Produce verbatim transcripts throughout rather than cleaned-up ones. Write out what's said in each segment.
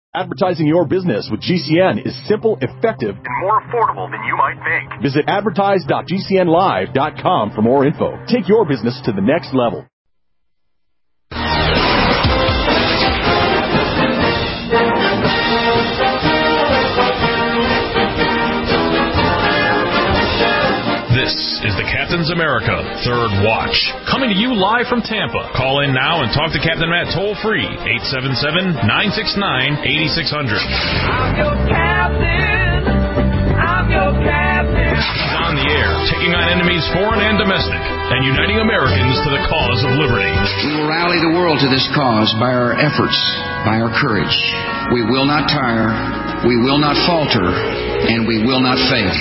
Advertising your business with G C N is simple, effective, and more affordable than you might think. Visit advertise dot g c n live dot com for more info. Take your business to the next level. This is the Captain's America Third Watch, coming to you live from Tampa. Call in now and talk to Captain Matt toll-free, eight seven seven, nine six nine, eight six zero zero. I'm your captain. I'm your captain. He's on the air, taking on enemies foreign and domestic, and uniting Americans to the cause of liberty. We will rally the world to this cause by our efforts, by our courage. We will not tire, we will not falter, and we will not fail.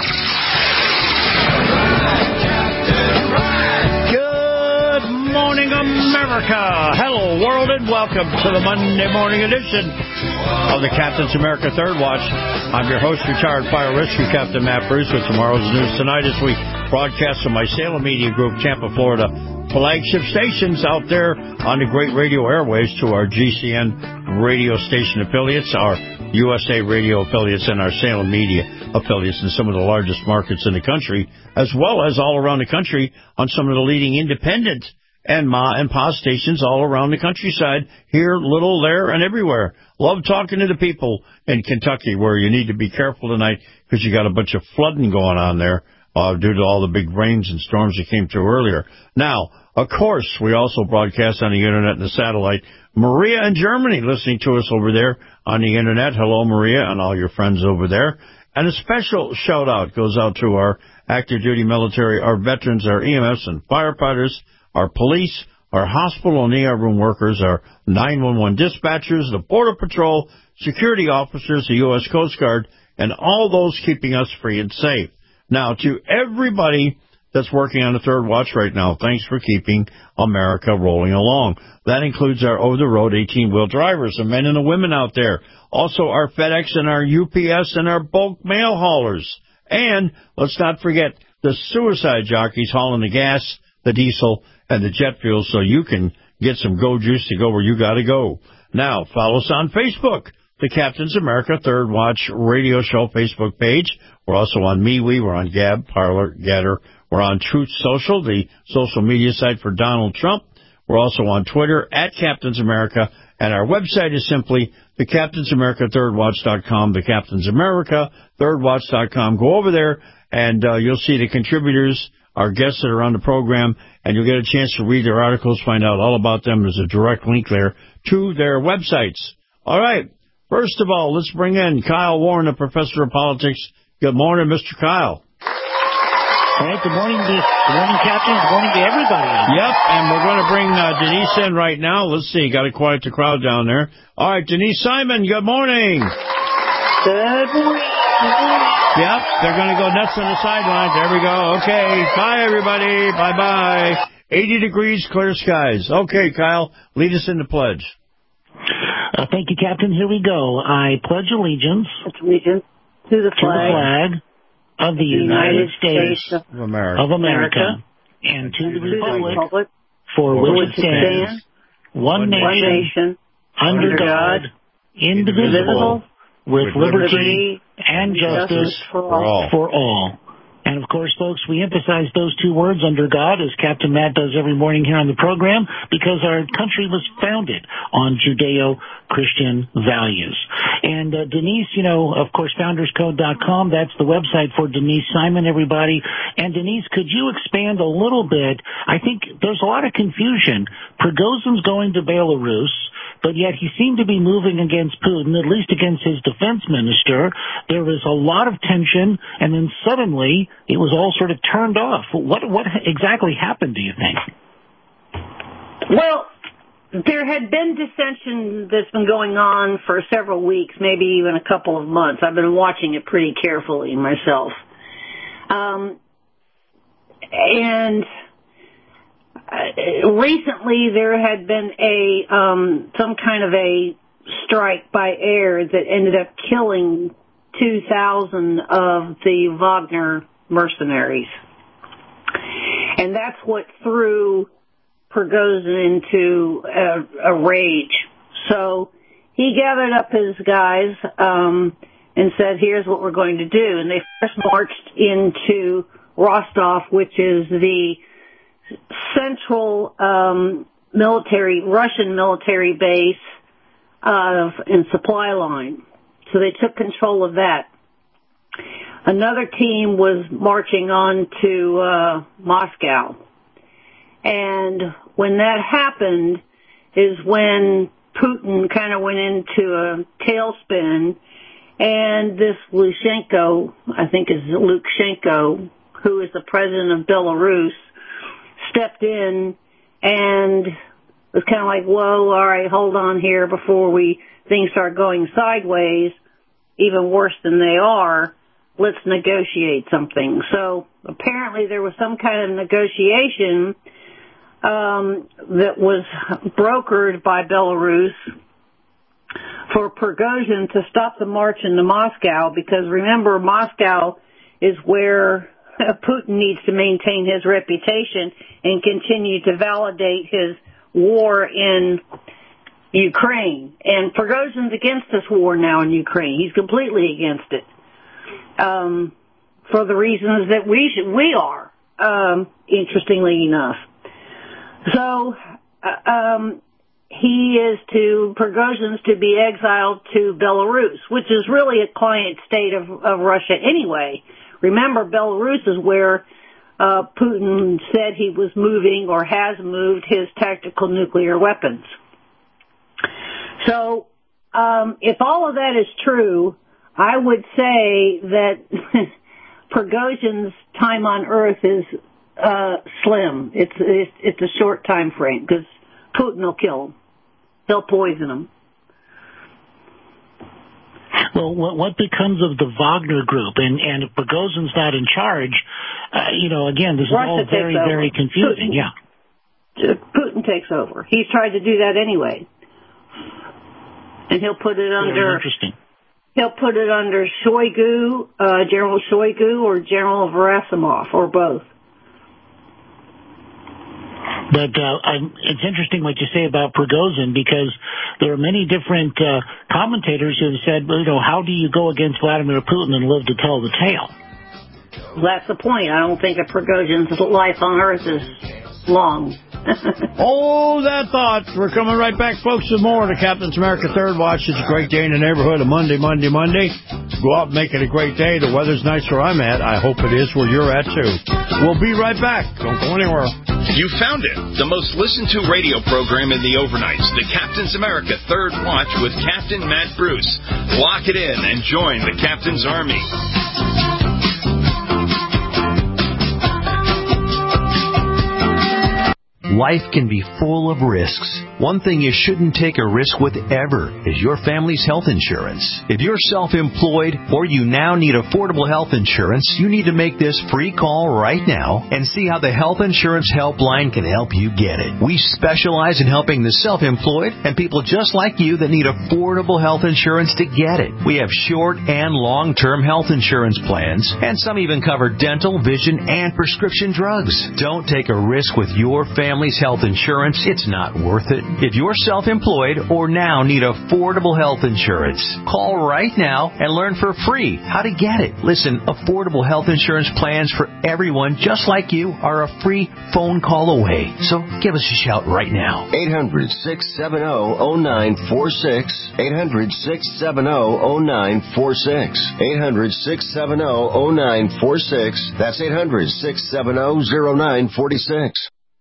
Good morning, America. Hello, world, and welcome to the Monday morning edition of the Captain's America Third Watch. I'm your host, retired fire rescue Captain Matt Bruce, with tomorrow's news tonight as we broadcast from my Salem Media Group, Tampa, Florida, flagship stations out there on the great radio airways to our G C N radio station affiliates, our U S A radio affiliates, and our Salem Media affiliates in some of the largest markets in the country, as well as all around the country on some of the leading independent and Ma and Pa stations all around the countryside, here, little, there, and everywhere. Love talking to the people in Kentucky, where you need to be careful tonight because you got a bunch of flooding going on there uh, due to all the big rains and storms that came through earlier. Now, of course, we also broadcast on the Internet and the satellite. Maria in Germany listening to us over there on the Internet. Hello, Maria, and all your friends over there. And a special shout-out goes out to our active duty military, our veterans, our E M S and firefighters, our police, our hospital and E R room workers, our nine one one dispatchers, the Border Patrol, security officers, the U S Coast Guard, and all those keeping us free and safe. Now, to everybody that's working on the Third Watch right now, thanks for keeping America rolling along. That includes our over-the-road eighteen-wheel drivers, the men and the women out there. Also our FedEx and our U P S and our bulk mail haulers. And let's not forget the suicide jockeys hauling the gas, the diesel, and the jet fuel so you can get some go juice to go where you got to go. Now, follow us on Facebook, the Captain's America Third Watch radio show Facebook page. We're also on MeWe. We're on Gab, Parler, Getter. We're on Truth Social, the social media site for Donald Trump. We're also on Twitter, at Captain's America. And our website is simply the Captain's America Third Watch dot com, the Captain's America Third Watch dot com. Go over there, and uh, you'll see the contributors, our guests that are on the program, and you'll get a chance to read their articles, find out all about them. There's a direct link there to their websites. All right. First of all, let's bring in Kyle Warren, a professor of politics. Good morning, Mister Kyle. All right, good morning, to, good morning, Captain. Good morning to everybody. Yep, and we're going to bring uh, Denise in right now. Let's see, got to quiet the crowd down there. All right, Denise Simon, good morning. Good morning. Yep, they're going to go nuts on the sidelines. There we go. Okay, bye, everybody. Bye-bye. eighty degrees, clear skies. Okay, Kyle, lead us in the pledge. Uh, thank you, Captain. Here we go. I pledge allegiance, allegiance to the flag, to the flag of the United, United States, States of America, of America and to the republic, republic for which it stands, one nation, one nation under God, indivisible, with liberty and justice for all. For all. And, of course, folks, we emphasize those two words, under God, as Captain Matt does every morning here on the program, because our country was founded on Judeo-Christian values. And uh, Denise, you know, of course, founders code dot com, that's the website for Denise Simon, everybody. And, Denise, could you expand a little bit? I think there's a lot of confusion. Prigozhin's going to Belarus, but yet he seemed to be moving against Putin, at least against his defense minister. There was a lot of tension, and then suddenly it was all sort of turned off. What what exactly happened, do you think? Well, there had been dissension that's been going on for several weeks, maybe even a couple of months. I've been watching it pretty carefully myself. Um, and uh, recently there had been a um, some kind of a strike by air that ended up killing two thousand of the Wagner mercenaries. And that's what threw Prigozhin into a, a rage. So he gathered up his guys um, and said, here's what we're going to do. And they first marched into Rostov, which is the central um, military, Russian military base uh, and supply line. So they took control of that. Another team was marching on to uh, Moscow. And when that happened is when Putin kind of went into a tailspin, and this Lukashenko, I think is Lukashenko, who is the president of Belarus, stepped in and was kind of like, whoa, all right, hold on here before we things start going sideways, even worse than they are. Let's negotiate something. So apparently there was some kind of negotiation um, that was brokered by Belarus for Prigozhin to stop the march into Moscow, because remember, Moscow is where Putin needs to maintain his reputation and continue to validate his war in Ukraine. And Prigozhin's against this war now in Ukraine. He's completely against it. Um, for the reasons that we should, we are, um, interestingly enough. So, uh, um, he is to, Prigozhin's to be exiled to Belarus, which is really a client state of, of Russia anyway. Remember, Belarus is where uh, Putin said he was moving or has moved his tactical nuclear weapons. So, um, if all of that is true, I would say that Prigozhin's time on Earth is uh, slim. It's, it's it's a short time frame because Putin will kill him. He'll poison him. Well, what, what becomes of the Wagner Group? And, and if Prigozhin's not in charge, uh, you know, again, this is Russia all very, very confusing. Putin, yeah. Putin takes over. He's tried to do that anyway. And he'll put it under... Very interesting. He'll put it under Shoigu, uh, General Shoigu, or General Gerasimov, or both. But uh, I'm, it's interesting what you say about Prigozhin, because there are many different uh, commentators who have said, well, you know, how do you go against Vladimir Putin and live to tell the tale? That's the point. I don't think that Prigozhin's life on Earth is long. Hold that thought. We're coming right back, folks, with more to Captain's America Third Watch. It's a great day in the neighborhood, a Monday, Monday, Monday. Go out and make it a great day. The weather's nice where I'm at. I hope it is where you're at, too. We'll be right back. Don't go anywhere. You found it. The most listened to radio program in the overnights. The Captain's America Third Watch with Captain Matt Bruce. Lock it in and join the Captain's Army. Life can be full of risks. One thing you shouldn't take a risk with ever is your family's health insurance. If you're self-employed or you now need affordable health insurance, you need to make this free call right now and see how the Health Insurance Helpline can help you get it. We specialize in helping the self-employed and people just like you that need affordable health insurance to get it. We have short and long-term health insurance plans, and some even cover dental, vision, and prescription drugs. Don't take a risk with your family's health insurance. It's not worth it. If you're self-employed or now need affordable health insurance, call right now and learn for free how to get it. Listen, affordable health insurance plans for everyone just like you are a free phone call away. So give us a shout right now. eight hundred, six seven zero, zero nine four six. eight hundred, six seven zero, zero nine four six. eight hundred, six seven zero, zero nine four six. That's eight hundred, six seven zero, zero nine four six.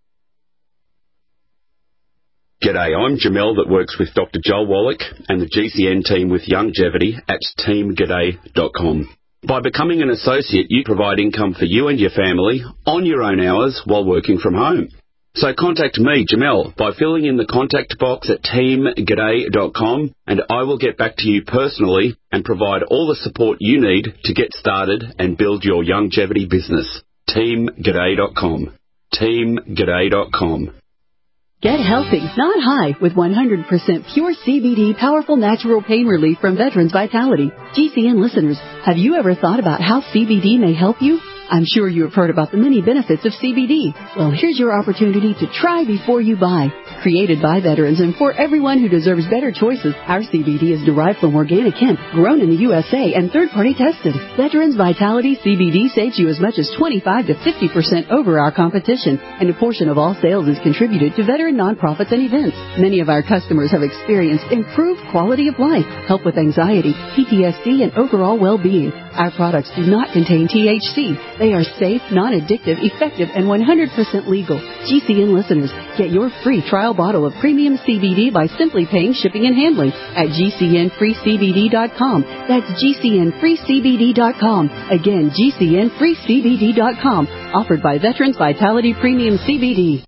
G'day, I'm Jamel that works with Doctor Joel Wallach and the G C N team with Longevity at team g'day dot com. By becoming an associate, you provide income for you and your family on your own hours while working from home. So contact me, Jamel, by filling in the contact box at team g'day dot com, and I will get back to you personally and provide all the support you need to get started and build your longevity business. team g'day dot com. team g'day dot com. Get healthy, not high, with one hundred percent pure C B D powerful natural pain relief from Veterans Vitality. G C N listeners, have you ever thought about how C B D may help you? I'm sure you have heard about the many benefits of C B D. Well, here's your opportunity to try before you buy. Created by veterans and for everyone who deserves better choices, our C B D is derived from organic hemp, grown in the U S A and third-party tested. Veterans Vitality C B D saves you as much as twenty-five to fifty percent over our competition, and a portion of all sales is contributed to veteran nonprofits and events. Many of our customers have experienced improved quality of life, help with anxiety, P T S D, and overall well-being. Our products do not contain T H C. They are safe, non-addictive, effective, and one hundred percent legal. G C N listeners, get your free trial bottle of premium C B D by simply paying shipping and handling at G C N free C B D dot com. That's G C N free C B D dot com. Again, G C N free C B D dot com. Offered by Veterans Vitality Premium C B D.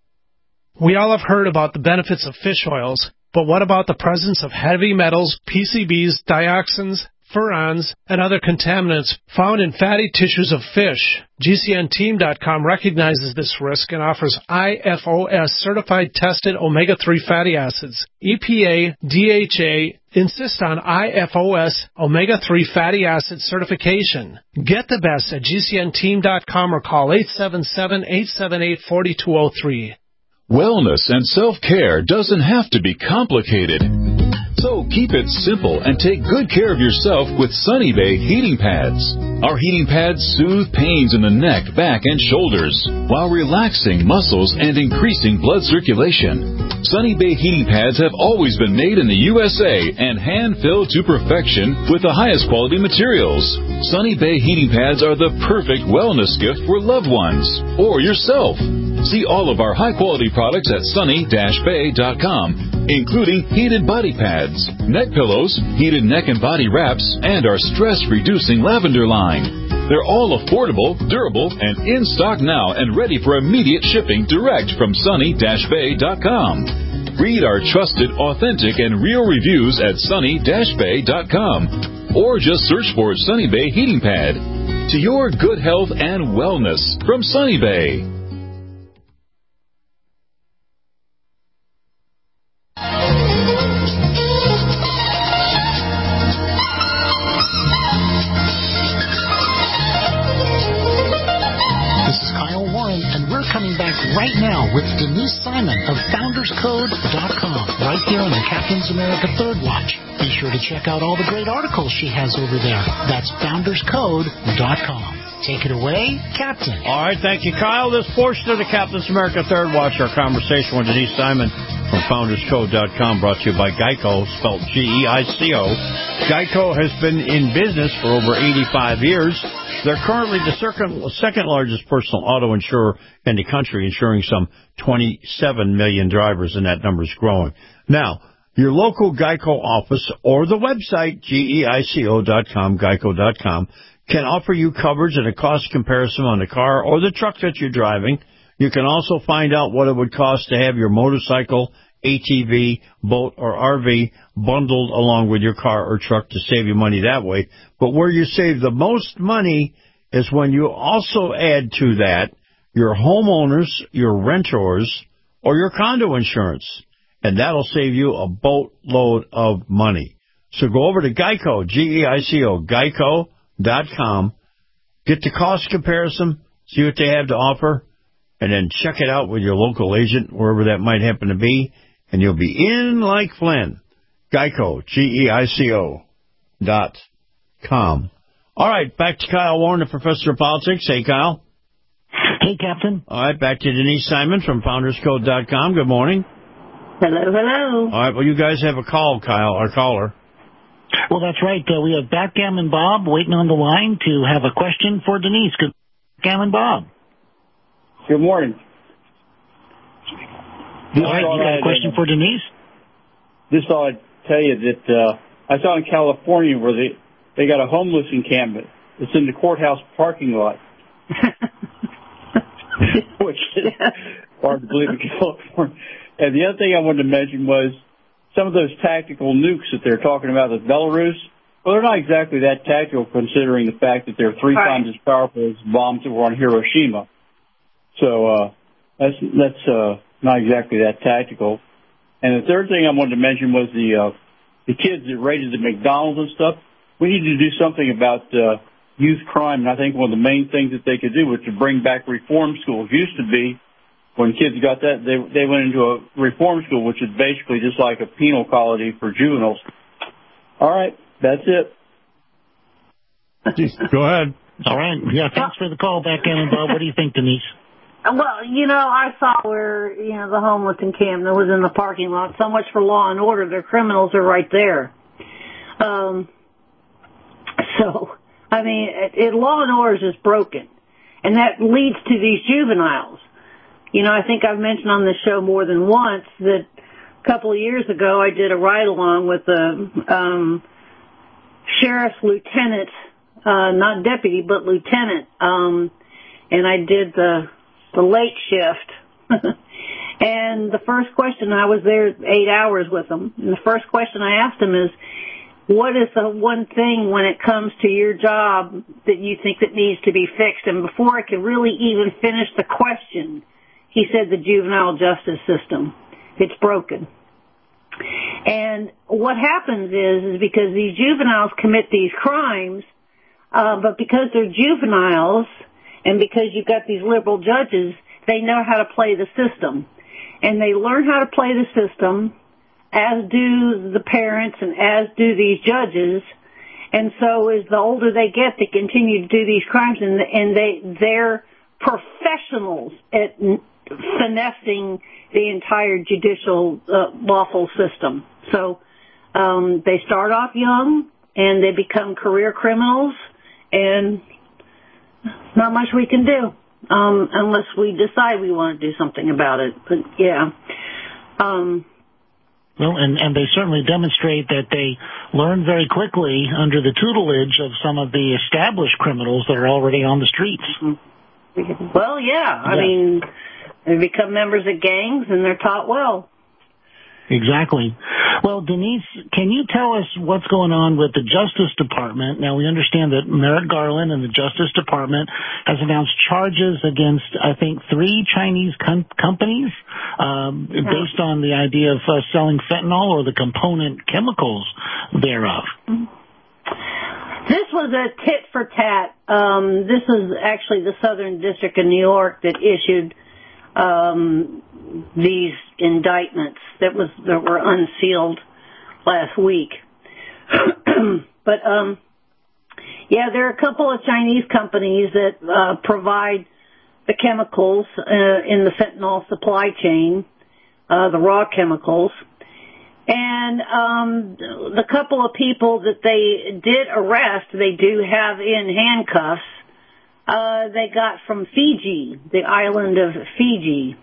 We all have heard about the benefits of fish oils, but what about the presence of heavy metals, P C Bs, dioxins, furans, and other contaminants found in fatty tissues of fish? G C N team dot com recognizes this risk and offers I F O S-certified tested omega three fatty acids. E P A, D H A insist on I F O S omega three fatty acid certification. Get the best at G C N team dot com or call eight seven seven, eight seven eight, four two zero three. Wellness and self-care doesn't have to be complicated. So keep it simple and take good care of yourself with Sunny Bay heating pads. Our heating pads soothe pains in the neck, back, and shoulders while relaxing muscles and increasing blood circulation. Sunny Bay heating pads have always been made in the U S A and hand-filled to perfection with the highest quality materials. Sunny Bay heating pads are the perfect wellness gift for loved ones or yourself. See all of our high-quality products at sunny dash bay dot com, including heated body pads, neck pillows, heated neck and body wraps, and our stress-reducing lavender line. They're all affordable, durable, and in stock now and ready for immediate shipping direct from sunny dash bay dot com. Read our trusted, authentic, and real reviews at sunny dash bay dot com or just search for Sunny Bay Heating Pad. To your good health and wellness from Sunny Bay. Right now with Denise Simon of founders code dot com, right here on the Captain's America Third Watch. Be sure to check out all the great articles she has over there. That's founders code dot com. Take it away, Captain. All right, thank you, Kyle. This portion of the Captain's America Third Watch, our conversation with Denise Simon from founders code dot com, brought to you by Geico, spelled G E I C O. Geico has been in business for over eighty-five years. They're currently the second largest personal auto insurer in the country, insuring some twenty-seven million drivers, and that number is growing. Now, your local Geico office or the website, G E I C O dot com, Geico dot com, can offer you coverage and a cost comparison on the car or the truck that you're driving. You can also find out what it would cost to have your motorcycle, A T V, boat, or R V bundled along with your car or truck to save you money that way. But where you save the most money is when you also add to that your homeowners, your renters, or your condo insurance. And that'll save you a boatload of money. So go over to Geico, G E I C O, Geico dot com, get the cost comparison, see what they have to offer, and then check it out with your local agent, wherever that might happen to be, and you'll be in like Flynn. Geico, G E I C O dot com. All right, back to Kyle Warren, the professor of politics. Hey, Kyle. Hey, Captain. All right, back to Denise Simon from founders code dot com. Good morning. Hello, hello. All right, well, you guys have a call, Kyle, our caller. Well, that's right. Uh, we have Backgammon Bob waiting on the line to have a question for Denise. Good Backgammon Bob. Good morning. All right, you got a question for Denise? This all I'd tell you that uh, I saw in California where they, they got a homeless encampment. It's in the courthouse parking lot. Which is hard to believe in California. And the other thing I wanted to mention was some of those tactical nukes that they're talking about with Belarus. Well, they're not exactly that tactical considering the fact that they're three right. times as powerful as bombs that were on Hiroshima. So uh, that's that's uh, not exactly that tactical. And the third thing I wanted to mention was the uh, the kids that raided the McDonald's and stuff. We need to do something about uh, youth crime. And I think one of the main things that they could do was to bring back reform schools. Used to be, when kids got that, they they went into a reform school, which is basically just like a penal colony for juveniles. All right, that's it. Go ahead. All right. Yeah, thanks for the call back in. And Bob, what do you think, Denise? Well, you know, I saw where, you know, the homeless encampment was in the parking lot. So much for law and order. Their criminals are right there. Um, so, I mean, it, it, law and order is just broken. And that leads to these juveniles. You know, I think I've mentioned on this show more than once that a couple of years ago I did a ride-along with a um, sheriff's lieutenant, uh, not deputy, but lieutenant, um, and I did the the late shift. And the first question, I was there eight hours with him, and the first question I asked him is, what is the one thing when it comes to your job that you think that needs to be fixed? And before I could really even finish the question, he said the juvenile justice system. It's broken. And what happens is, is because these juveniles commit these crimes, uh, but because they're juveniles, and because you've got these liberal judges, they know how to play the system. And they learn how to play the system, as do the parents and as do these judges. And so as the older they get, they continue to do these crimes, and, and they, they're professionals at finessing the entire judicial uh, lawful system. So um, they start off young, and they become career criminals, and not much we can do um, unless we decide we want to do something about it. But, yeah. Um, well, and, and they certainly demonstrate that they learn very quickly under the tutelage of some of the established criminals that are already on the streets. Well, yeah. I yeah. mean, they become members of gangs, and they're taught well. Exactly. Well, Denise, can you tell us what's going on with the Justice Department? Now, we understand that Merrick Garland and the Justice Department has announced charges against, I think, three Chinese com- companies um, yeah. based on the idea of uh, selling fentanyl or the component chemicals thereof. This was a tit for tat. Um, this is actually the Southern District of New York that issued um, these indictments that was that were unsealed last week. But um, yeah, there are a couple of Chinese companies that uh, provide the chemicals uh, in the fentanyl supply chain, uh, the raw chemicals. And um, the couple of people that they did arrest, they do have in handcuffs, uh, they got from Fiji, the island of Fiji.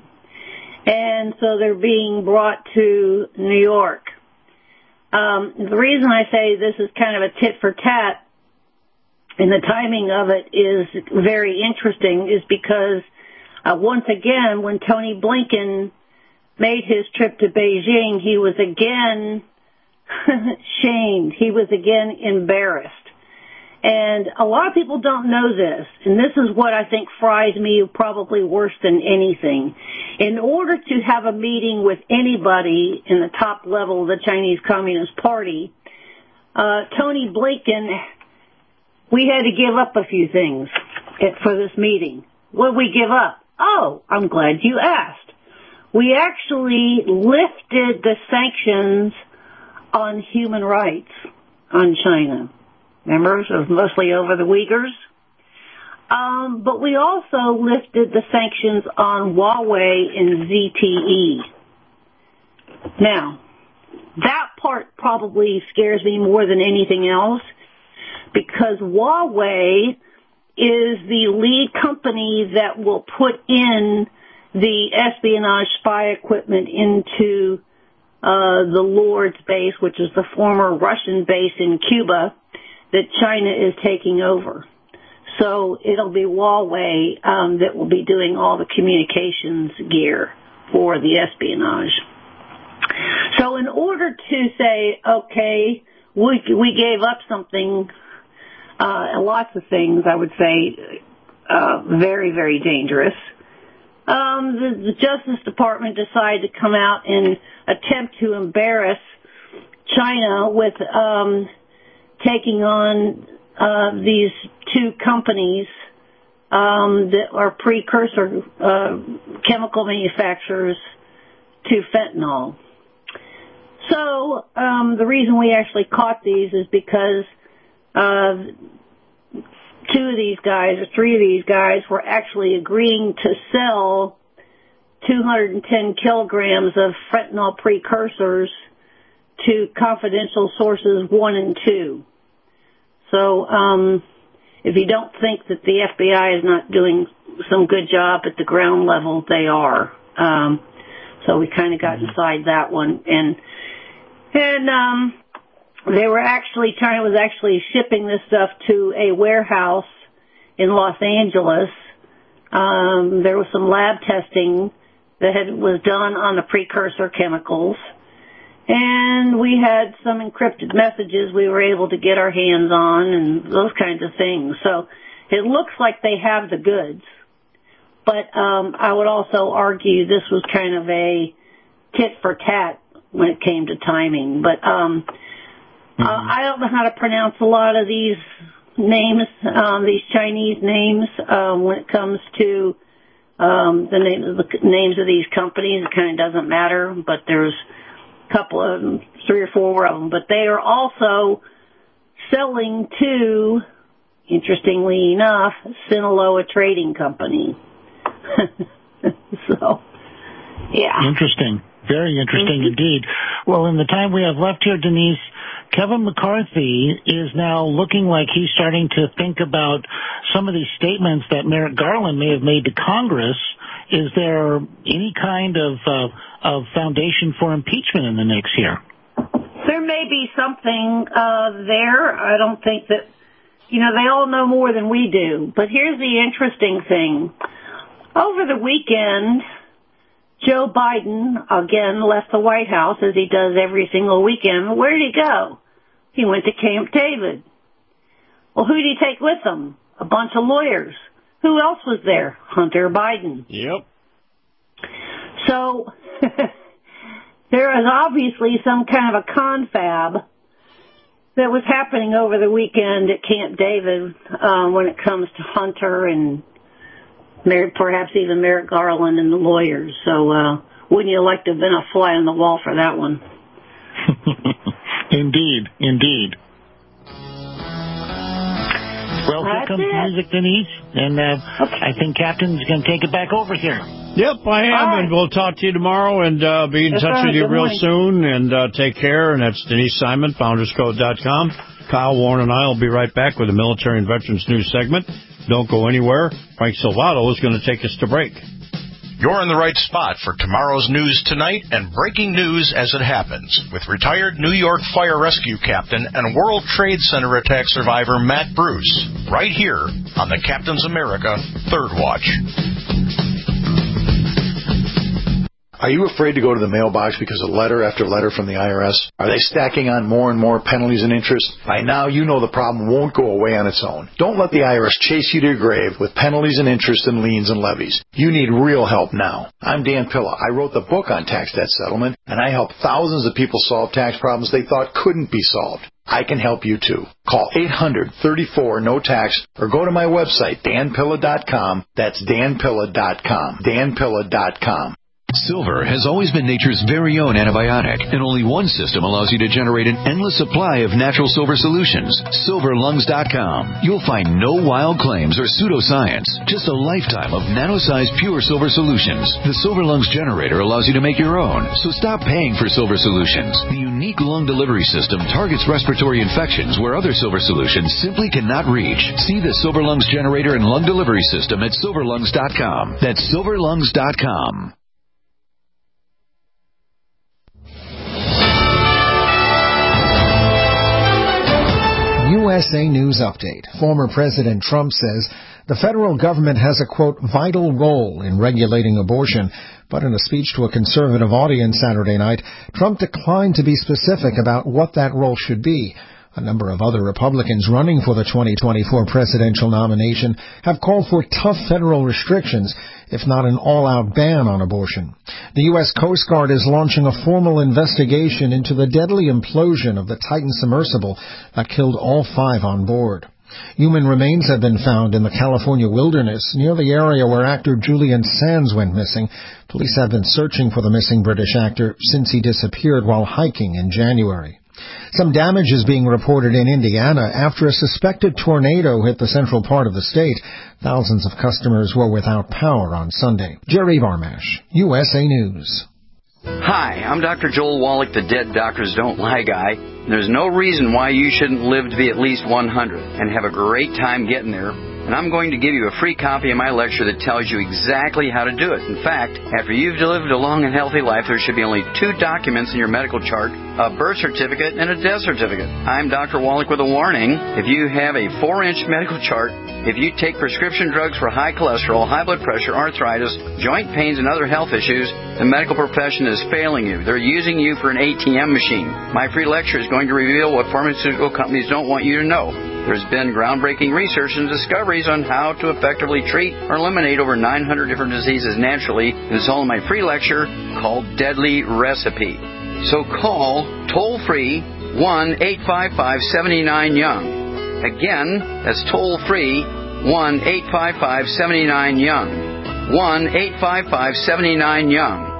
And so they're being brought to New York. Um, the reason I say this is kind of a tit for tat, and the timing of it is very interesting, is because uh, once again, when Tony Blinken made his trip to Beijing, he was again shamed. He was again embarrassed. And a lot of people don't know this, and this is what I think fries me probably worse than anything. In order to have a meeting with anybody in the top level of the Chinese Communist Party, uh, Tony Blinken, we had to give up a few things for this meeting. What did we give up? Oh, I'm glad you asked. We actually lifted the sanctions on human rights on China. Remember, it was mostly over the Uyghurs. Um, but we also lifted the sanctions on Huawei and Z T E. Now, that part probably scares me more than anything else, because Huawei is the lead company that will put in the espionage spy equipment into uh, the Lourdes base, which is the former Russian base in Cuba that China is taking over. So it'll be Huawei um, that will be doing all the communications gear for the espionage. So in order to say, okay, we we gave up something, uh, lots of things, I would say, uh, very, very dangerous, um, the, the Justice Department decided to come out and attempt to embarrass China with um, taking on uh, these two companies um, that are precursor uh, chemical manufacturers to fentanyl. So um, the reason we actually caught these is because uh, two of these guys, or three of these guys, were actually agreeing to sell two hundred ten kilograms of fentanyl precursors to confidential sources one and two. So um, if you don't think that the F B I is not doing some good job at the ground level, they are. Um, so we kind of got inside that one. And and um, they were actually, China was actually shipping this stuff to a warehouse in Los Angeles. Um, there was some lab testing that had, was done on the precursor chemicals. And we had some encrypted messages we were able to get our hands on and those kinds of things. So it looks like they have the goods. But um, I would also argue this was kind of a tit for tat when it came to timing. But um, mm-hmm. uh, I don't know how to pronounce a lot of these names, um, these Chinese names, um, when it comes to um, the, name, the names of these companies. It kind of doesn't matter, but there's couple of them, three or four of them, but they are also selling to, interestingly enough, Sinaloa Trading Company. So, yeah. Interesting. Very interesting mm-hmm. indeed. Well, in the time we have left here, Denise, Kevin McCarthy is now looking like he's starting to think about some of these statements that Merrick Garland may have made to Congress. Is there any kind of uh, of foundation for impeachment in the mix here? There may be something uh, there. I don't think that, you know, they all know more than we do. But here's the interesting thing. Over the weekend, Joe Biden, again, left the White House, as he does every single weekend. Where did he go? He went to Camp David. Well, who did he take with him? A bunch of lawyers. Who else was there? Hunter Biden. Yep. So there is obviously some kind of a confab that was happening over the weekend at Camp David um, when it comes to Hunter and Mer- perhaps even Merrick Garland and the lawyers. So uh, wouldn't you like to have been a fly on the wall for that one? Indeed, indeed. Well, here comes the music, Denise, and uh, okay. I think Captain's going to take it back over here. Yep, I am, right. And we'll talk to you tomorrow and uh, be in that's touch right. with you Good real morning. soon, and uh, take care. And that's Denise Simon, founders code dot com. Kyle Warren and I will be right back with the Military and Veterans News segment. Don't go anywhere. Frank Silvato is going to take us to break. You're in the right spot for tomorrow's news tonight and breaking news as it happens with retired New York Fire Rescue Captain and World Trade Center attack survivor Matt Bruce, right here on the Captain's America Third Watch. Are you afraid to go to the mailbox because of letter after letter from the I R S? Are they stacking on more and more penalties and interest? By now, you know the problem won't go away on its own. Don't let the I R S chase you to your grave with penalties and interest and liens and levies. You need real help now. I'm Dan Pilla. I wrote the book on tax debt settlement, and I help thousands of people solve tax problems they thought couldn't be solved. I can help you, too. Call eight hundred, thirty-four, no tax or go to my website, dan pilla dot com. That's dan pilla dot com. dan pilla dot com. Silver has always been nature's very own antibiotic, and only one system allows you to generate an endless supply of natural silver solutions. silver lungs dot com. You'll find no wild claims or pseudoscience, just a lifetime of nano-sized pure silver solutions. The Silver Lungs generator allows you to make your own, so stop paying for silver solutions. The unique lung delivery system targets respiratory infections where other silver solutions simply cannot reach. See the Silver Lungs generator and lung delivery system at silver lungs dot com. That's silver lungs dot com. U S A News Update. Former President Trump says the federal government has a, quote, vital role in regulating abortion. But in a speech to a conservative audience Saturday night, Trump declined to be specific about what that role should be. A number of other Republicans running for the twenty twenty-four presidential nomination have called for tough federal restrictions, if not an all-out ban on abortion. The U S Coast Guard is launching a formal investigation into the deadly implosion of the Titan submersible that killed all five on board. Human remains have been found in the California wilderness near the area where actor Julian Sands went missing. Police have been searching for the missing British actor since he disappeared while hiking in January. Some damage is being reported in Indiana after a suspected tornado hit the central part of the state. Thousands of customers were without power on Sunday. Jerry Varmash, U S A News. Hi, I'm Doctor Joel Wallach, the Dead Doctors Don't Lie guy. There's no reason why you shouldn't live to be at least one hundred and have a great time getting there. And I'm going to give you a free copy of my lecture that tells you exactly how to do it. In fact, after you've lived a long and healthy life, there should be only two documents in your medical chart, a birth certificate and a death certificate. I'm Doctor Wallach with a warning. If you have a four-inch medical chart, if you take prescription drugs for high cholesterol, high blood pressure, arthritis, joint pains, and other health issues, the medical profession is failing you. They're using you for an A T M machine. My free lecture is going to reveal what pharmaceutical companies don't want you to know. There's been groundbreaking research and discoveries on how to effectively treat or eliminate over nine hundred different diseases naturally. And it's all in my free lecture called Deadly Recipe. So call toll-free one eight five five, seven nine, young. Again, that's toll-free one eight five five, seven nine, young. one eight five five, seven nine, young.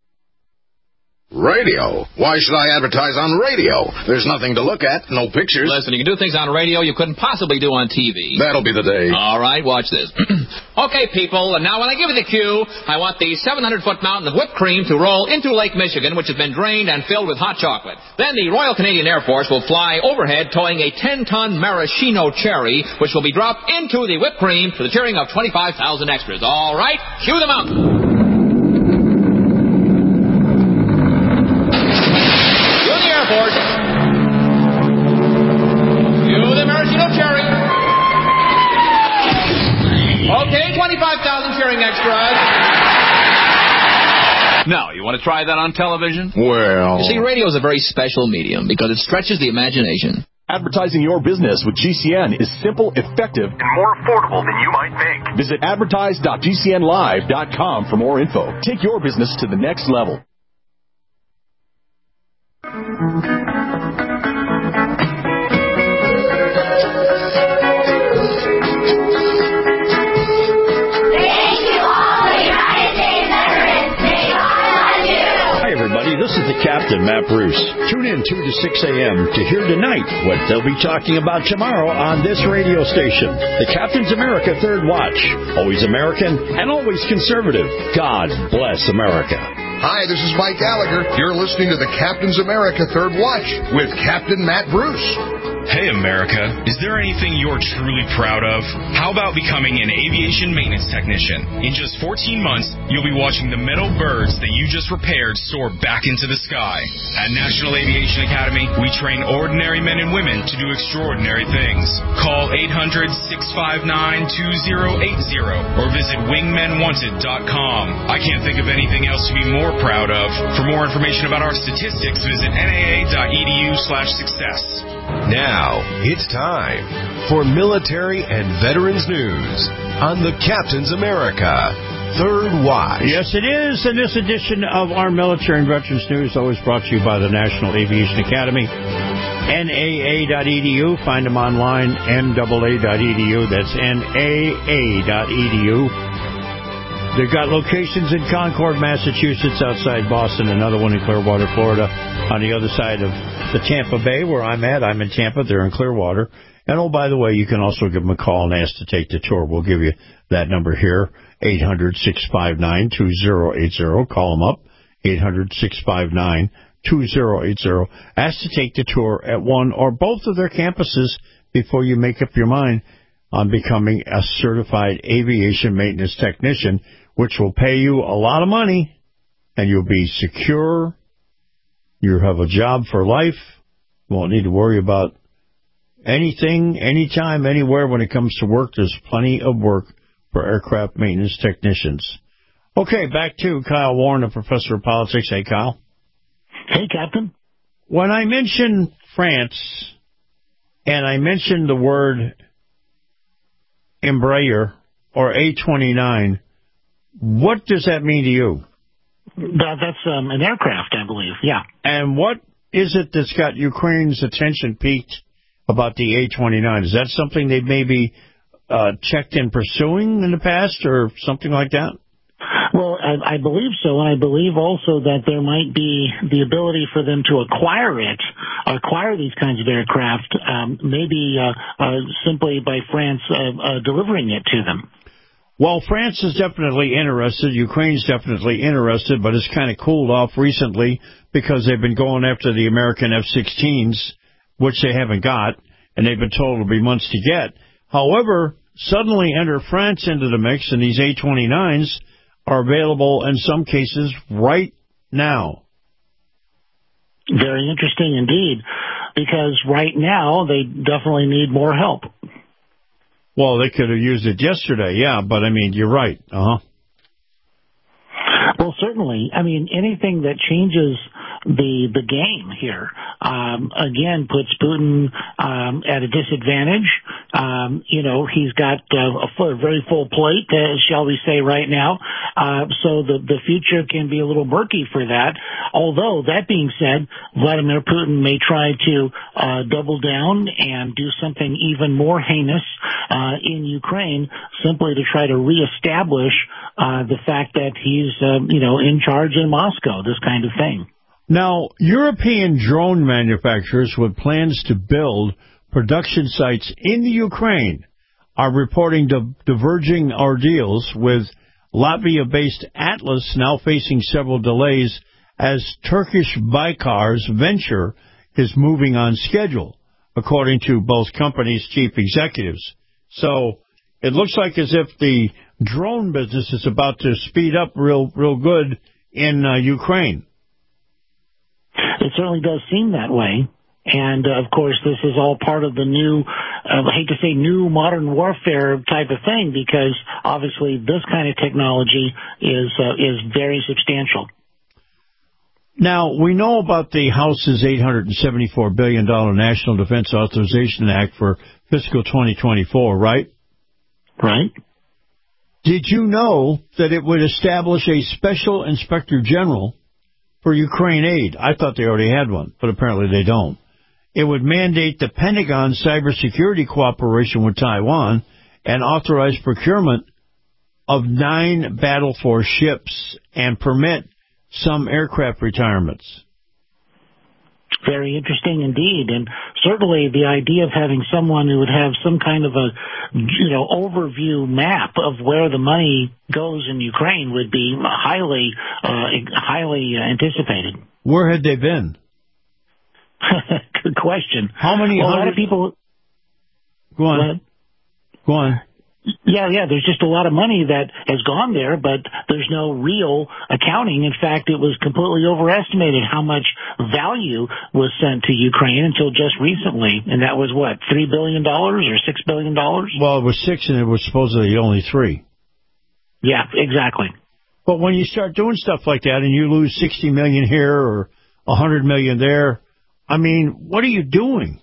Radio? Why should I advertise on radio? There's nothing to look at, no pictures. Listen, you can do things on radio you couldn't possibly do on T V. That'll be the day. All right, watch this. Okay, people, and now when I give you the cue, I want the seven hundred foot mountain of whipped cream to roll into Lake Michigan, which has been drained and filled with hot chocolate. Then the Royal Canadian Air Force will fly overhead towing a ten ton maraschino cherry, which will be dropped into the whipped cream to the cheering of twenty-five thousand extras. All right, cue the mountain. Okay, twenty-five thousand cheering extras. Now, you want to try that on television? Well... You see, radio is a very special medium because it stretches the imagination. Advertising your business with G C N is simple, effective, and more affordable than you might think. Visit advertise dot G C N live dot com for more info. Take your business to the next level. This is the Captain, Matt Bruce. Tune in two to six a.m. to hear tonight what they'll be talking about tomorrow on this radio station. The Captain's America Third Watch. Always American and always conservative. God bless America. Hi, this is Mike Gallagher. You're listening to the Captain's America Third Watch with Captain Matt Bruce. Hey, America, is there anything you're truly proud of? How about becoming an aviation maintenance technician? In just fourteen months, you'll be watching the metal birds that you just repaired soar back into the sky. At National Aviation Academy, we train ordinary men and women to do extraordinary things. Call eight hundred, six five nine, two zero eight zero or visit wingmen wanted dot com. I can't think of anything else to be more proud of. For more information about our statistics, visit N A A dot E D U slash success. Now, it's time for military and veterans news on the Captain's America Third Watch. Yes, it is. And this edition of our military and veterans news always brought to you by the National Aviation Academy. N A A dot E D U. Find them online, N A A dot E D U. That's N A A dot E D U. They've got locations in Concord, Massachusetts, outside Boston, another one in Clearwater, Florida, on the other side of the Tampa Bay, where I'm at. I'm in Tampa. They're in Clearwater. And, oh, by the way, you can also give them a call and ask to take the tour. We'll give you that number here, eight hundred, six five nine, two zero eight zero. Call them up, eight hundred, six five nine, two zero eight zero. Ask to take the tour at one or both of their campuses before you make up your mind on becoming a certified aviation maintenance technician, which will pay you a lot of money, and you'll be secure. You'll have a job for life. You won't need to worry about anything, anytime, anywhere when it comes to work. There's plenty of work for aircraft maintenance technicians. Okay, back to Kyle Warren, a professor of politics. Hey, Kyle. Hey, Captain. When I mention France, and I mention the word Embraer or A twenty-nine, what does that mean to you? That, that's um, an aircraft, I believe, yeah. And what is it that's got Ukraine's attention peaked about the A twenty-nine. Is that something they've maybe uh, checked in pursuing in the past or something like that? Well, I, I believe so, and I believe also that there might be the ability for them to acquire it, acquire these kinds of aircraft, um, maybe uh, uh, simply by France uh, uh, delivering it to them. Well, France is definitely interested. Ukraine's definitely interested, but it's kind of cooled off recently because they've been going after the American F sixteens, which they haven't got, and they've been told it'll be months to get. However, suddenly enter France into the mix, and these A twenty-nines are available in some cases right now. Very interesting indeed, because right now they definitely need more help. Well, they could have used it yesterday, yeah, but I mean, you're right. Uh-huh. Well, certainly. I mean, anything that changes the the game here, um, again, puts Putin um, at a disadvantage. Um, you know, he's got uh, a, full, a very full plate, uh, shall we say, right now. Uh, so the, the future can be a little murky for that. Although, that being said, Vladimir Putin may try to uh, double down and do something even more heinous uh, in Ukraine simply to try to reestablish uh, the fact that he's, uh, you know, in charge in Moscow, this kind of thing. Now, European drone manufacturers with plans to build production sites in the Ukraine are reporting di- diverging ordeals, with Latvia-based Atlas now facing several delays as Turkish Baykar's venture is moving on schedule, according to both companies' chief executives. So it looks like as if the drone business is about to speed up real, real good in uh, Ukraine. It certainly does seem that way. And, uh, of course, this is all part of the new, uh, I hate to say new modern warfare type of thing, because obviously this kind of technology is uh, is very substantial. Now, we know about the House's eight hundred seventy-four billion dollars National Defense Authorization Act for fiscal twenty twenty-four, right? Right. Did you know that it would establish a special inspector general for Ukraine aid? I thought they already had one, but apparently they don't. It would mandate the Pentagon cybersecurity cooperation with Taiwan and authorize procurement of nine battle force ships and permit some aircraft retirements. Very interesting indeed, and certainly the idea of having someone who would have some kind of a, you know, overview map of where the money goes in Ukraine would be highly, uh, highly anticipated. Where had they been? Good question. How many? Well, a hundred... lot of people. Go on. Go on. Yeah, yeah, there's just a lot of money that has gone there, but there's no real accounting. In fact, it was completely overestimated how much value was sent to Ukraine until just recently, and that was, what, three billion dollars or six billion dollars? Well, it was six, and it was supposedly only three. Yeah, exactly. But when you start doing stuff like that and you lose sixty million dollars here or one hundred million dollars there, I mean, what are you doing?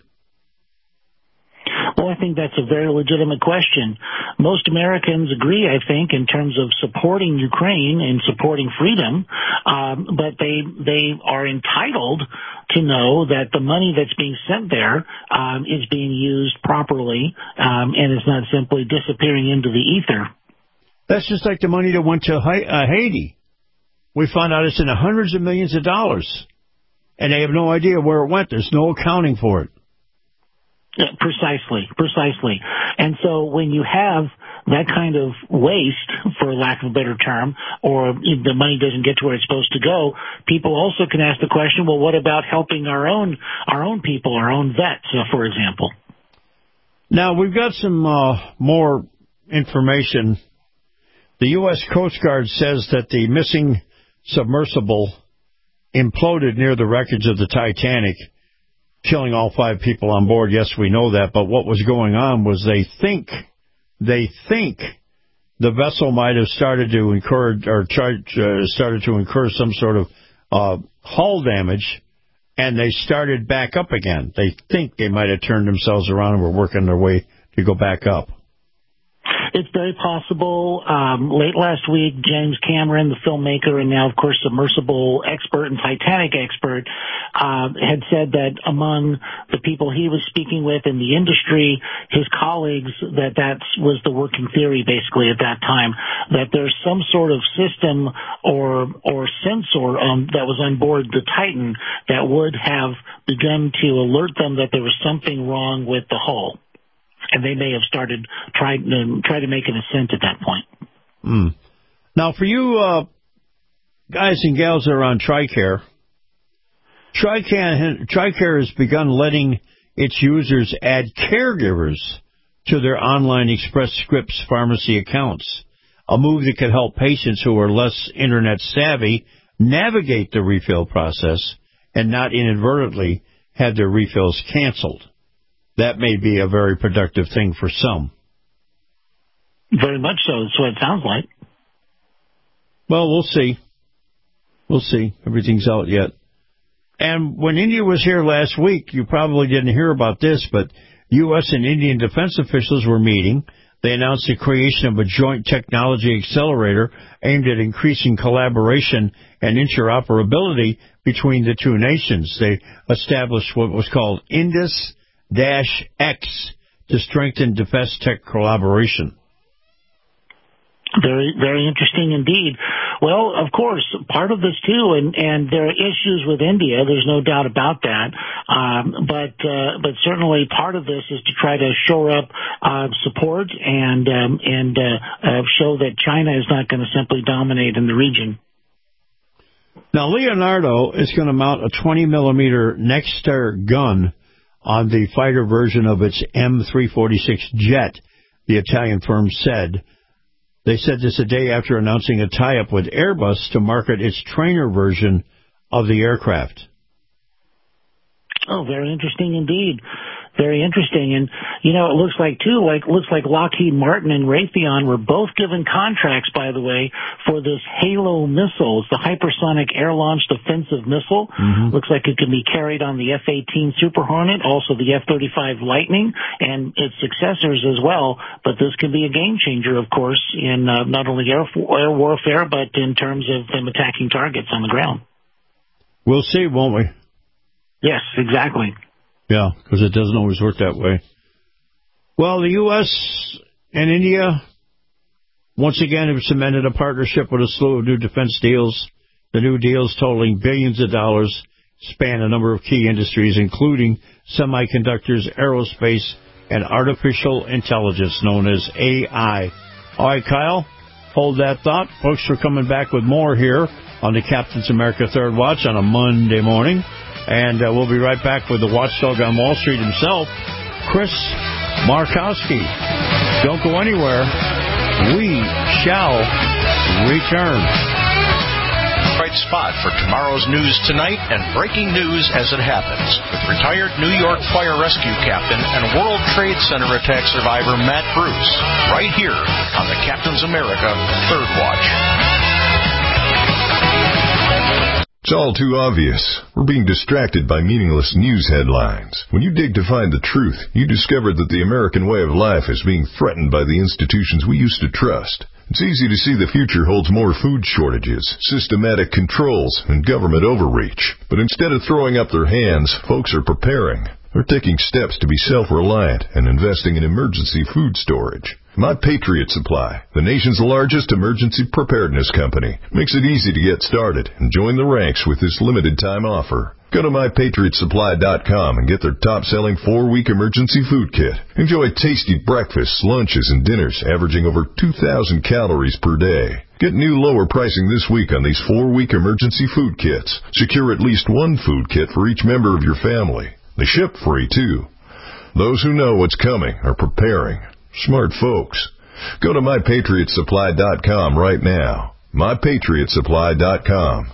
Well, I think that's a very legitimate question. Most Americans agree, I think, in terms of supporting Ukraine and supporting freedom, um, but they they are entitled to know that the money that's being sent there um, is being used properly um, and is not simply disappearing into the ether. That's just like the money that went to uh, Haiti. We found out it's in the hundreds of millions of dollars, and they have no idea where it went. There's no accounting for it. Yeah, precisely, precisely. And so when you have that kind of waste, for lack of a better term, or the money doesn't get to where it's supposed to go, people also can ask the question, well, what about helping our own our own people, our own vets, uh, for example? Now, we've got some uh, more information. The U S Coast Guard says that the missing submersible imploded near the wreckage of the Titanic, killing all five people on board. Yes, we know that, but what was going on was they think, they think the vessel might have started to incur, or charge, uh, started to incur some sort of uh, hull damage, and they started back up again. They think they might have turned themselves around and were working their way to go back up. it's very possible. Um, late last week, James Cameron, the filmmaker and now, of course, submersible expert and Titanic expert, uh, had said that among the people he was speaking with in the industry, his colleagues, that that was the working theory basically at that time, that there's some sort of system or or sensor um, that was on board the Titan that would have begun to alert them that there was something wrong with the hull. And they may have started trying to try to make an ascent at that point. Mm. Now, for you uh, guys and gals that are on TRICARE, TRICARE, TRICARE has begun letting its users add caregivers to their online Express Scripts pharmacy accounts, a move that could help patients who are less internet savvy navigate the refill process and not inadvertently have their refills canceled. That may be a very productive thing for some. Very much so. That's what it sounds like. Well, we'll see. We'll see. Everything's out yet. And when India was here last week, you probably didn't hear about this, but U S and Indian defense officials were meeting. They announced the creation of a joint technology accelerator aimed at increasing collaboration and interoperability between the two nations. They established what was called Indus X to strengthen defense tech collaboration. Very, very interesting indeed. Well, of course, part of this too, and, and there are issues with India. There's no doubt about that. Um, but uh, but certainly part of this is to try to shore up uh, support and um, and uh, uh, show that China is not going to simply dominate in the region. Now, Leonardo is going to mount a twenty millimeter Nexstar gun on the fighter version of its M three forty-six jet, the Italian firm said. They said this a day after announcing a tie-up with Airbus to market its trainer version of the aircraft. Oh, very interesting indeed. Very interesting. And, you know, it looks like, too, like looks like Lockheed Martin and Raytheon were both given contracts, by the way, for this HALO missile. It's the Hypersonic Air-Launched Offensive Missile. Mm-hmm. Looks like it can be carried on the F eighteen Super Hornet, also the F thirty-five Lightning, and its successors as well. But this could be a game-changer, of course, in uh, not only air, air warfare, but in terms of them attacking targets on the ground. We'll see, won't we? Yes, exactly. Yeah, because it doesn't always work that way. Well, the U S and India, once again, have cemented a partnership with a slew of new defense deals. The new deals, totaling billions of dollars, span a number of key industries, including semiconductors, aerospace, and artificial intelligence, known as A I. All right, Kyle, hold that thought. Folks, we're coming back with more here on the Captain's America Third Watch on a Monday morning. And uh, we'll be right back with the watchdog on Wall Street himself, Chris Markowski. Don't go anywhere. We shall return. Right spot for tomorrow's news tonight and breaking news as it happens with retired New York Fire Rescue Captain and World Trade Center attack survivor Matt Bruce, right here on the Captain's America Third Watch. It's all too obvious. We're being distracted by meaningless news headlines. When you dig to find the truth, you discover that the American way of life is being threatened by the institutions we used to trust. It's easy to see the future holds more food shortages, systematic controls, and government overreach. But instead of throwing up their hands, folks are preparing. They're taking steps to be self-reliant and investing in emergency food storage. My Patriot Supply, the nation's largest emergency preparedness company, makes it easy to get started and join the ranks with this limited-time offer. Go to my patriot supply dot com and get their top-selling four-week emergency food kit. Enjoy tasty breakfasts, lunches, and dinners averaging over two thousand calories per day. Get new lower pricing this week on these four-week emergency food kits. Secure at least one food kit for each member of your family. They ship free, too. Those who know what's coming are preparing. Smart folks. Go to my patriot supply dot com right now. my patriot supply dot com.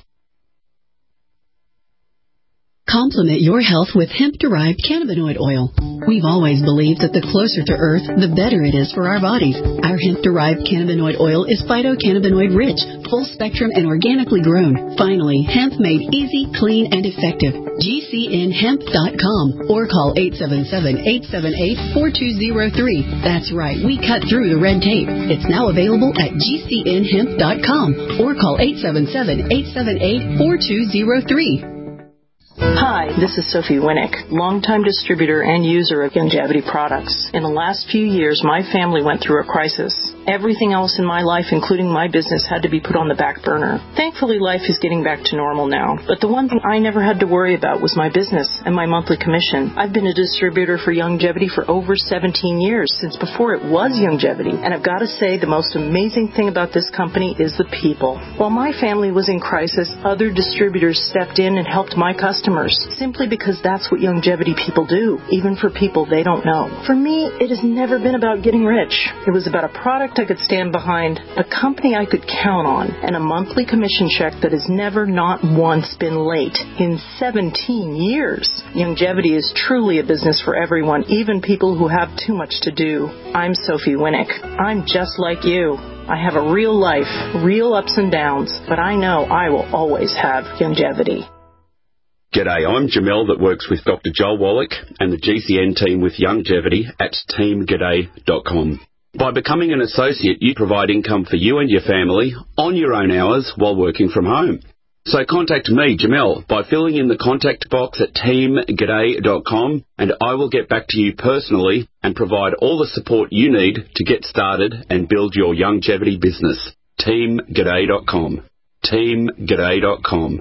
Complement your health with hemp-derived cannabinoid oil. We've always believed that the closer to Earth, the better it is for our bodies. Our hemp-derived cannabinoid oil is phytocannabinoid-rich, full-spectrum, and organically grown. Finally, hemp made easy, clean, and effective. G C N hemp dot com or call eight seven seven, eight seven eight, four two zero three. That's right, we cut through the red tape. It's now available at G C N hemp dot com or call eight seven seven, eight seven eight, four two zero three. Hi, this is Sophie Winnick, longtime distributor and user of Youngevity products. In the last few years, my family went through a crisis. Everything else in my life, including my business, had to be put on the back burner. Thankfully, life is getting back to normal now. But the one thing I never had to worry about was my business and my monthly commission. I've been a distributor for Youngevity for over seventeen years, since before it was Youngevity. And I've got to say, the most amazing thing about this company is the people. While my family was in crisis, other distributors stepped in and helped my customers, simply because that's what Youngevity people do, even for people they don't know. For me, it has never been about getting rich. It was about a product I could stand behind, a company I could count on, and a monthly commission check that has never, not once, been late in seventeen years. Youngevity is truly a business for everyone, even people who have too much to do. I'm Sophie Winnick. I'm just like you. I have a real life, real ups and downs, but I know I will always have Youngevity. G'day, I'm Jamel that works with Doctor Joel Wallach and the G C N team with Youngevity at team g'day dot com. By becoming an associate, you provide income for you and your family on your own hours while working from home. So contact me, Jamel, by filling in the contact box at team g'day dot com, and I will get back to you personally and provide all the support you need to get started and build your Youngevity business. team g'day dot com. team g'day dot com.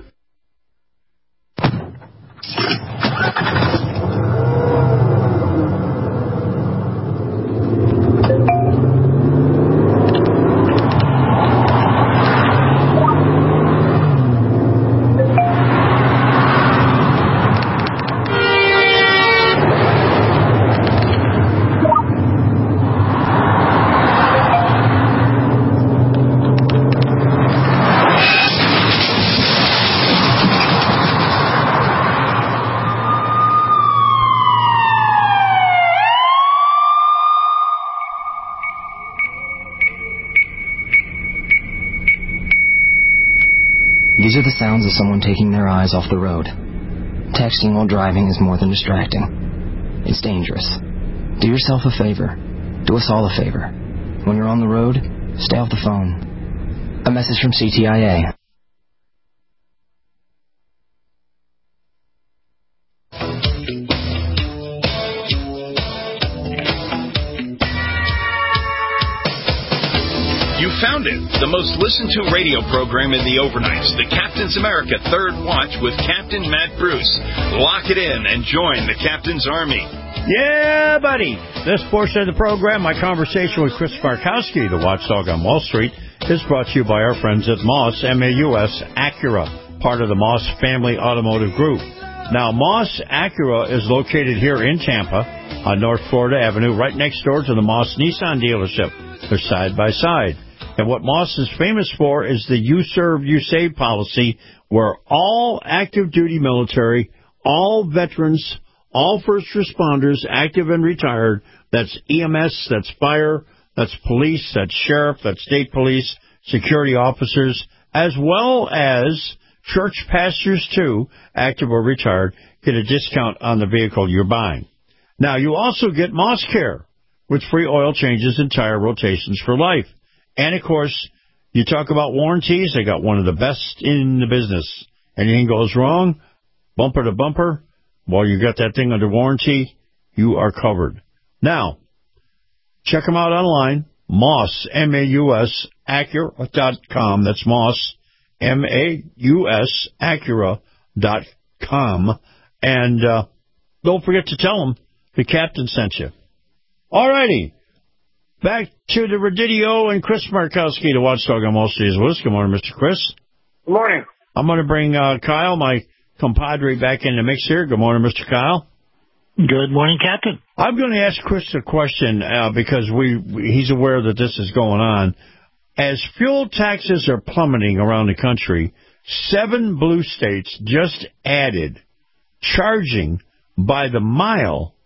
These are the sounds of someone taking their eyes off the road. Texting while driving is more than distracting. It's dangerous. Do yourself a favor. Do us all a favor. When you're on the road, stay off the phone. A message from C T I A. Found it, the most listened to radio program in the overnights, the Captain's America Third Watch with Captain Matt Bruce. Lock it in and join the Captain's Army. Yeah, buddy. This portion of the program, my conversation with Chris Markowski, the watchdog on Wall Street, is brought to you by our friends at Moss, M A U S, Acura, part of the Moss Family Automotive Group. Now, Moss Acura is located here in Tampa on North Florida Avenue, right next door to the Moss Nissan dealership. They're side by side. And what Moss is famous for is the You Serve, You Save policy, where all active duty military, all veterans, all first responders, active and retired, that's E M S, that's fire, that's police, that's sheriff, that's state police, security officers, as well as church pastors too, active or retired, get a discount on the vehicle you're buying. Now, you also get Moss Care with free oil changes and tire rotations for life. And, of course, you talk about warranties. They got one of the best in the business. Anything goes wrong, bumper to bumper, while you got that thing under warranty, you are covered. Now, check them out online, Moss, M A U S, Acura dot com. That's Moss, M A U S, Acura dot com. And uh, don't forget to tell them the captain sent you. All righty. Back to the Redidio and Chris Markowski, the watchdog on Wall Street, is with us. Good morning, Mister Chris. Good morning. I'm going to bring uh, Kyle, my compadre, back in the mix here. Good morning, Mister Kyle. Good morning, Captain. I'm going to ask Chris a question uh, because we, we he's aware that this is going on. As fuel taxes are plummeting around the country, seven blue states just added charging by the mile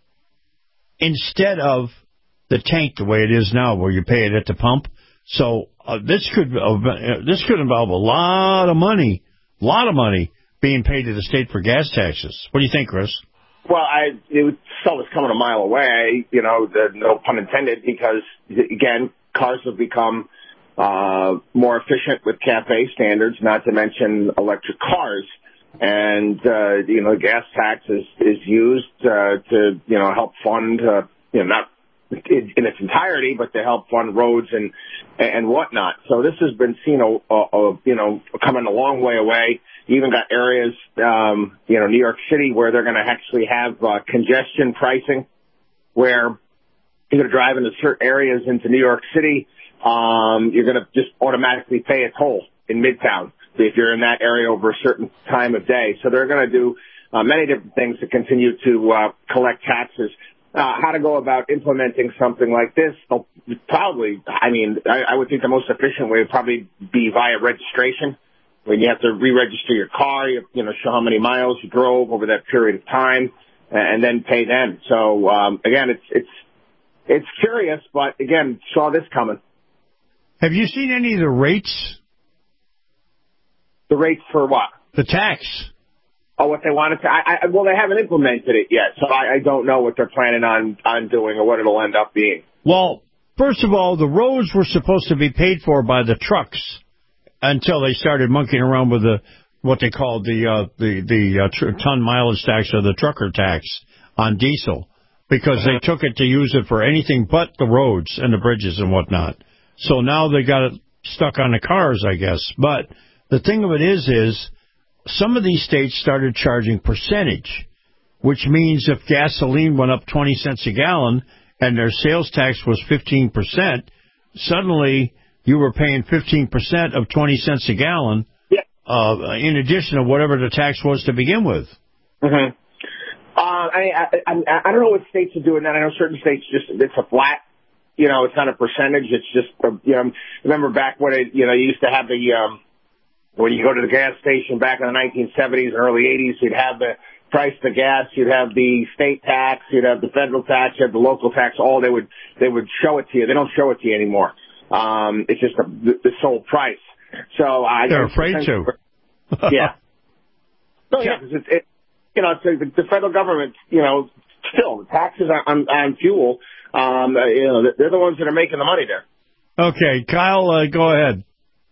instead of the tank the way it is now, where you pay it at the pump. So uh, this could uh, this could involve a lot of money, a lot of money being paid to the state for gas taxes. What do you think, Chris? Well, I it saw this coming a mile away, you know, the, no pun intended, because, again, cars have become uh, more efficient with CAFE standards, not to mention electric cars. And, uh, you know, gas tax is, is used uh, to, you know, help fund, uh, you know, not in, in its entirety, but to help fund roads and and whatnot. So this has been seen, a, a, a, you know, coming a long way away. You even got areas, um, you know, New York City, where they're going to actually have uh, congestion pricing, where you're going to drive into certain areas into New York City, um, you're going to just automatically pay a toll in Midtown if you're in that area over a certain time of day. So they're going to do uh, many different things to continue to uh, collect taxes. Uh, how to go about implementing something like this? Well, probably, I mean, I, I would think the most efficient way would probably be via registration, when you have to re-register your car, you, you know, show how many miles you drove over that period of time, and then pay them. So, um, again, it's it's it's curious, but, again, saw this coming. Have you seen any of the rates? The rates for what? The tax. Oh, what they wanted to, I, I, well, they haven't implemented it yet, so I, I don't know what they're planning on, on doing or what it'll end up being. Well, first of all, the roads were supposed to be paid for by the trucks until they started monkeying around with the what they called the uh, the the uh, tr- ton mileage tax or the trucker tax on diesel, because they took it to use it for anything but the roads and the bridges and whatnot. So now they got it stuck on the cars, I guess. But the thing of it is, is some of these states started charging percentage, which means if gasoline went up twenty cents a gallon and their sales tax was fifteen percent, suddenly you were paying fifteen percent of twenty cents a gallon, yeah. uh, in addition to whatever the tax was to begin with. Mm-hmm. Uh, I, I, I, I don't know what states are doing that. I know certain states just, it's a flat, you know, it's not a percentage. It's just, uh, you know, remember back when it, you know, you used to have the, um, when you go to the gas station back in the nineteen seventies and early eighties, you'd have the price of the gas, you'd have the state tax, you'd have the federal tax, you'd have the local tax, all they would, they would show it to you. They don't show it to you anymore. Um, it's just a, the, the sole price. So I They're afraid to. Yeah. No, yeah, because it, it, you know, it's the, the federal government, you know, still, the taxes on, on fuel, um, you know, they're the ones that are making the money there. Okay, Kyle, uh, go ahead.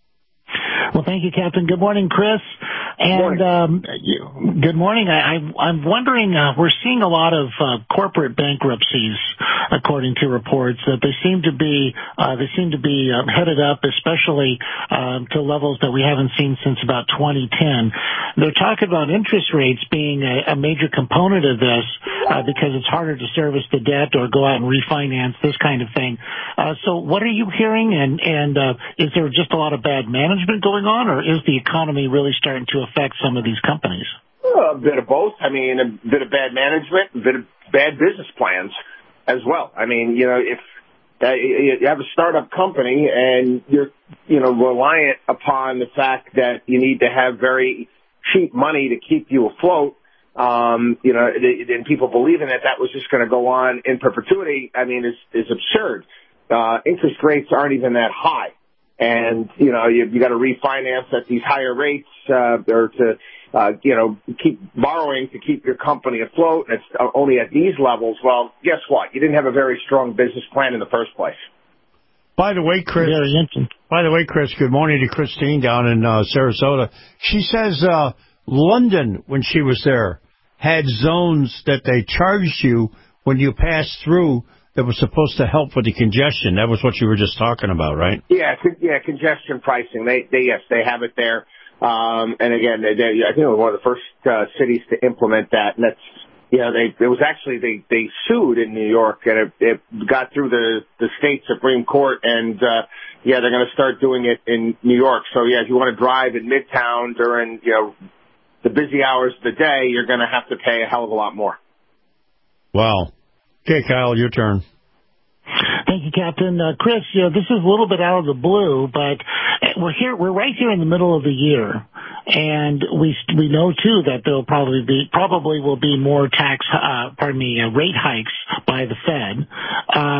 Well, thank you, Captain. Good morning, Chris. And um, good morning. I, I, I'm wondering, uh, we're seeing a lot of uh, corporate bankruptcies, according to reports, that they seem to be uh, they seem to be uh, headed up, especially um, to levels that we haven't seen since about twenty ten. They're talking about interest rates being a, a major component of this uh, because it's harder to service the debt or go out and refinance, this kind of thing. Uh, so what are you hearing, and, and uh, is there just a lot of bad management going on, or is the economy really starting to affect some of these companies? Well, a bit of both. I mean, a bit of bad management, a bit of bad business plans as well. I mean, you know, if uh, you have a startup company and you're, you know, reliant upon the fact that you need to have very cheap money to keep you afloat, um, you know, and people believing that that was just going to go on in perpetuity, I mean, is is absurd. Uh, interest rates aren't even that high. And, you know, you, you got to refinance at these higher rates, uh, or to, uh, you know, keep borrowing to keep your company afloat. And it's only at these levels. Well, guess what? You didn't have a very strong business plan in the first place. By the way, Chris, by the way, Chris, good morning to Christine down in uh, Sarasota. She says, uh, London, when she was there, had zones that they charged you when you passed through that was supposed to help with the congestion. That was what you were just talking about, right? Yeah, yeah, congestion pricing. They, they, yes, they have it there. Um, and again, they, they, I think it was one of the first uh, cities to implement that. And that's, you know, they, it was actually, they, they sued in New York, and it, it got through the, the state Supreme Court, and, uh, yeah, they're going to start doing it in New York. So, yeah, if you want to drive in Midtown during, you know, the busy hours of the day, you're going to have to pay a hell of a lot more. Wow. Okay, Kyle, your turn. Thank you, Captain. Uh, Chris, you know, this is a little bit out of the blue, but we're here, we're right here in the middle of the year. And we we know, too, that there'll probably be, probably will be more tax, uh, pardon me, uh, rate hikes by the Fed. Um,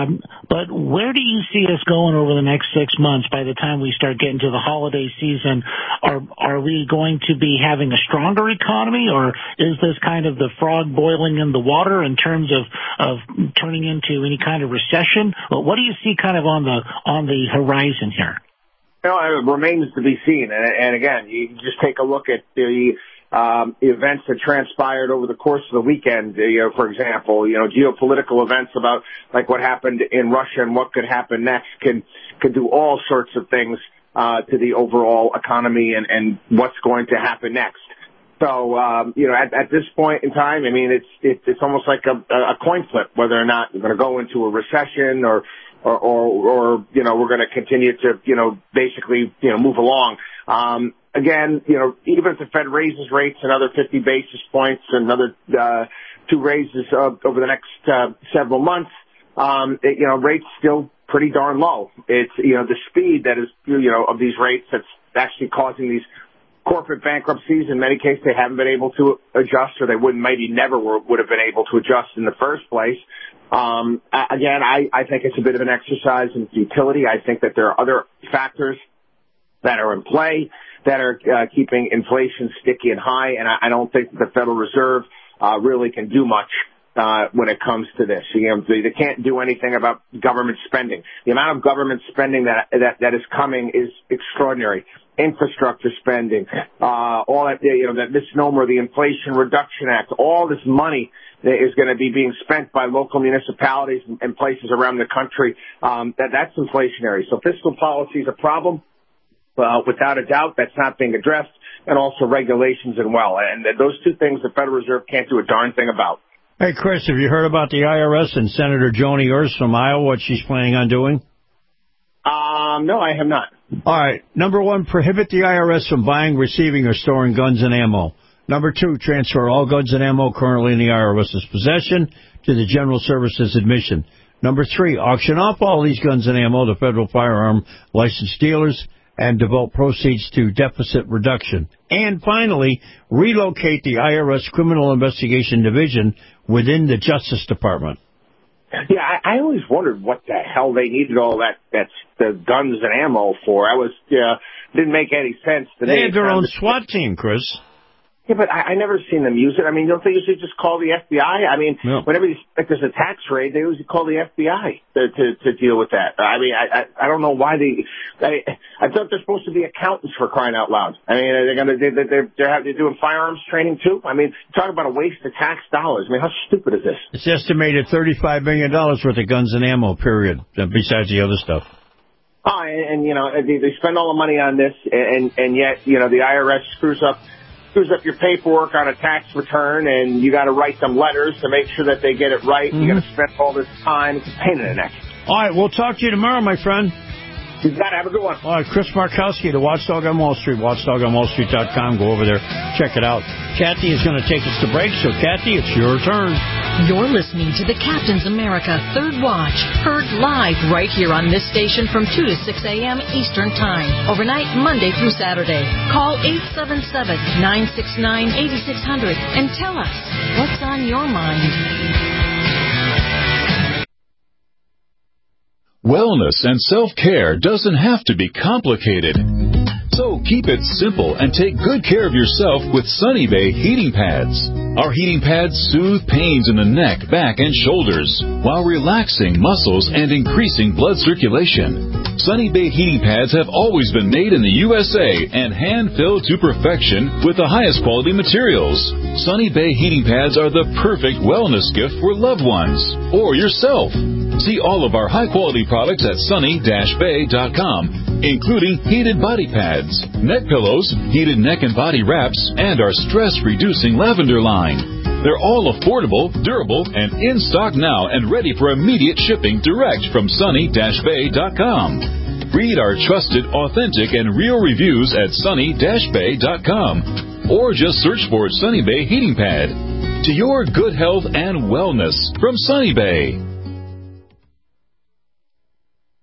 Um, but where do you see us going over the next six months by the time we start getting to the holiday season? Are are we going to be having a stronger economy, or is this kind of the frog boiling in the water in terms of, of turning into any kind of recession? Well, what do you see kind of on the on the horizon here? You know, it remains to be seen. And, and again, you just take a look at the um, events that transpired over the course of the weekend. You know, for example, you know, geopolitical events about like what happened in Russia and what could happen next can can do all sorts of things uh, to the overall economy and, and what's going to happen next. So, um, you know, at, at this point in time, I mean, it's it, it's almost like a, a coin flip whether or not we're going to go into a recession or or, or, or you know, we're going to continue to, you know, basically, you know, move along. Um, again, you know, even if the Fed raises rates another fifty basis points, another uh, two raises uh, over the next uh, several months, um, it, you know, rates still pretty darn low. It's, you know, the speed that is, you know, of these rates that's actually causing these corporate bankruptcies. In many cases, they haven't been able to adjust, or they wouldn't, maybe never were, would have been able to adjust in the first place. Um, again, I, I think it's a bit of an exercise in futility. I think that there are other factors that are in play that are uh, keeping inflation sticky and high, and I, I don't think the Federal Reserve uh, really can do much uh, when it comes to this. You know, they, they can't do anything about government spending. The amount of government spending that that, that is coming is extraordinary. Infrastructure spending, uh, all that, you know, that misnomer, the Inflation Reduction Act, all this money is going to be being spent by local municipalities and places around the country. Um, that, that's inflationary. So fiscal policy is a problem, uh, without a doubt. That's not being addressed, and also regulations as well. And those two things the Federal Reserve can't do a darn thing about. Hey, Chris, have you heard about the I R S and Senator Joni Ernst from Iowa, what she's planning on doing? Um, no, I have not. All right. Number one, prohibit the I R S from buying, receiving, or storing guns and ammo. Number two, transfer all guns and ammo currently in the IRS's possession to the General Services Admission. Number three, auction off all these guns and ammo to federal firearm licensed dealers and devote proceeds to deficit reduction. And finally, relocate the I R S Criminal Investigation Division within the Justice Department. Yeah, I, I always wondered what the hell they needed all that that's the guns and ammo for. I was uh, didn't make any sense to me. They had their own SWAT team, Chris. Yeah, but I, I never seen them use it. I mean, don't they usually just call the F B I? I mean, no. Whenever you, like there's a tax raid, they usually call the F B I to to, to deal with that. I mean, I, I I don't know why they. I, I thought they're supposed to be accountants, for crying out loud. I mean, are they gonna they, they're they're they're doing firearms training too? I mean, talk about a waste of tax dollars. I mean, how stupid is this? It's estimated thirty-five million dollars worth of guns and ammo. Period. Besides the other stuff. Oh, and, and you know, they, they spend all the money on this, and and yet, you know, the I R S screws up. screws up your paperwork on a tax return, and you got to write them letters to make sure that they get it right. Mm-hmm. You got to spend all this time. It's a pain in the neck. All right, we'll talk to you tomorrow, my friend. You got to have a good one. All right, Chris Markowski, the Watchdog on Wall Street, watchdog on wall street dot com. Go over there, check it out. Kathy is going to take us to break, so Kathy, it's your turn. You're listening to the Captain's America Third Watch, heard live right here on this station from two to six a.m. Eastern Time, overnight Monday through Saturday. Call eight seven seven, nine six nine, eight six zero zero and tell us what's on your mind. Wellness and self-care doesn't have to be complicated. So keep it simple and take good care of yourself with Sunny Bay heating pads. Our heating pads soothe pains in the neck, back, and shoulders while relaxing muscles and increasing blood circulation. Sunny Bay heating pads have always been made in the U S A and hand-filled to perfection with the highest quality materials. Sunny Bay heating pads are the perfect wellness gift for loved ones or yourself. See all of our high-quality products at sunny dash bay dot com, including heated body pads, neck pillows, heated neck and body wraps, and our stress-reducing lavender line. They're all affordable, durable, and in stock now and ready for immediate shipping direct from sunny dash bay dot com. Read our trusted, authentic, and real reviews at sunny dash bay dot com or just search for Sunny Bay Heating Pad. To your good health and wellness from Sunny Bay.